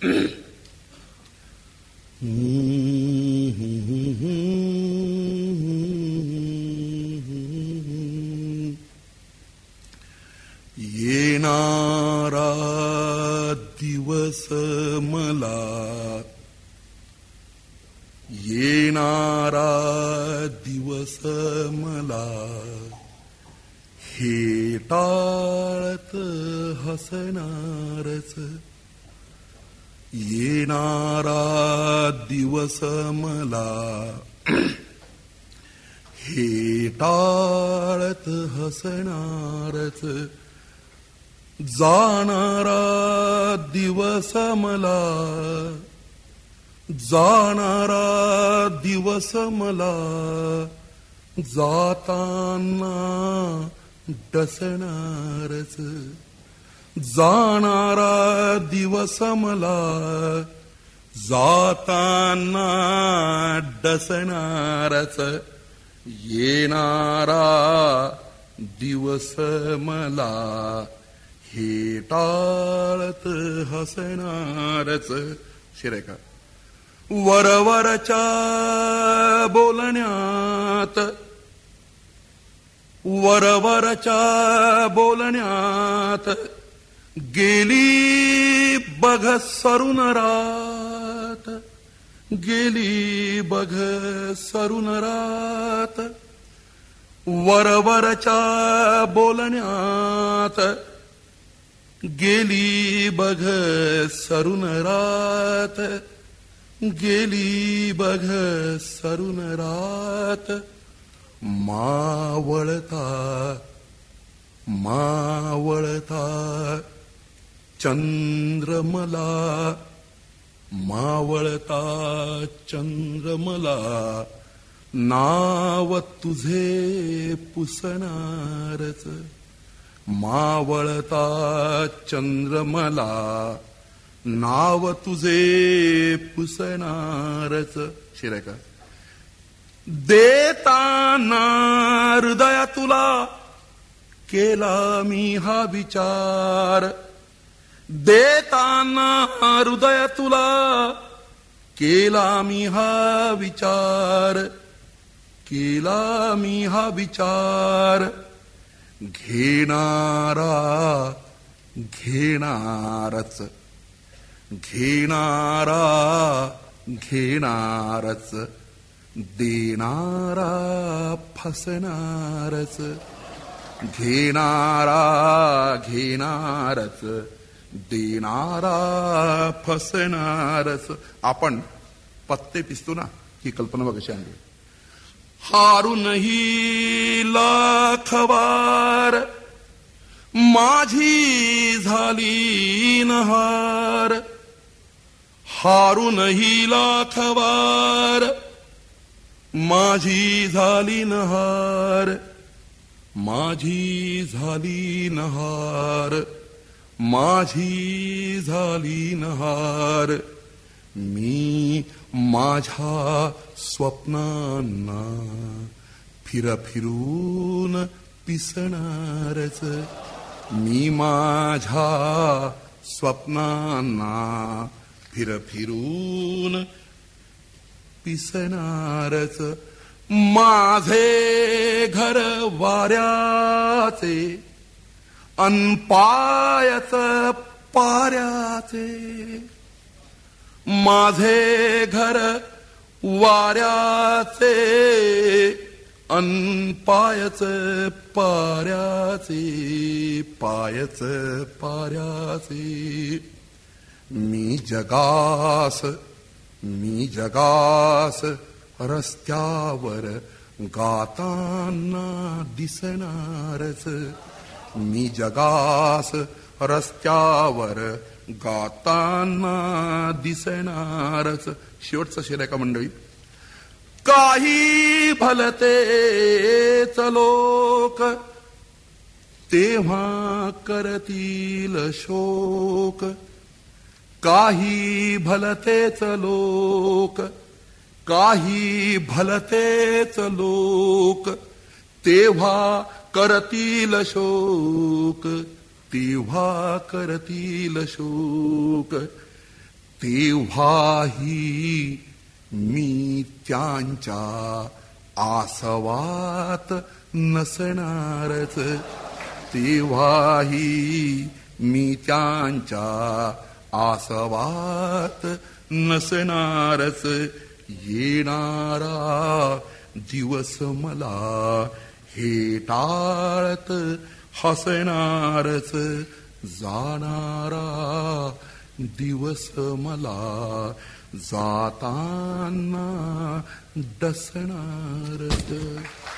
येणारा दिवस मला, येणारा दिवस मला, हे टाळत हसणारच. येणारा दिवस मला, हे टाळत हसणारच. जाणारा दिवस मला, जाणारा दिवस मला, जाताना डसणारच. जाणारा दिवस मला, जाताना डसणारच. येणारा दिवस मला, हे टाळत हसणारच. शिर आहे का? वरवरच्या बोलण्यात, वरवरच्या बोलण्यात, गेली बघ सरून रात, गेली बघ सरून रात. वरवरच्या बोलण्यात, गेली बघ सरून रात, गेली बघ सरून रात. मावळता मावळता चंद्रमला, मावळता चंद्रमला, नाव तुझे पुसणारच. मावळता चंद्रमला, नाव तुझे पुसणारच. शिर आहे का? देताना हृदया तुला केला मी हा विचार, देताना हृदया तुला केला मी हा विचार, केला मी हा विचार. घेणारा घेणारच, घेणारा घेणारच, देणारा फसणारच. घेणारा घेणारच, देणारा फसणारच. आपण पत्ते पिसतो ना, ही कल्पना बघ कशी आणली. हारूनही लाखवार, माझी झाली नहार. हारूनही लाखवार, माझी झाली नहार, माझी झाली नहार, माझी झाली नहार. मी माझ्या स्वप्नांना फिरून पिसणारच. मी माझ्या स्वप्नांना फिरून पिसणारच. माझे घर वाऱ्याचे अन पायच पाऱ्याचे. माझे घर वाऱ्याचे अन पायच पाऱ्याचे, पायच पाऱ्याचे. मी जगास रस्त्यावर गाताना दिसणारच. मी जगास रस्त्यावर गाताना दिसणारच. शेवटचा शेर आहे का मंडळी? काही भलतेच लोक तेव्हा करतील शोक. काही भलतेच लोक, काही भलतेच लोक तेव्हा करतील शोक, तेव्हा करतील शोक. तेव्हाही मी त्यांच्या आसवात नसणारच. तेव्हाही मी त्यांच्या आसवात नसणारच. येणारा दिवस मला हेटाळत हसणारच. जाणारा दिवस मला जाताना डसणारच.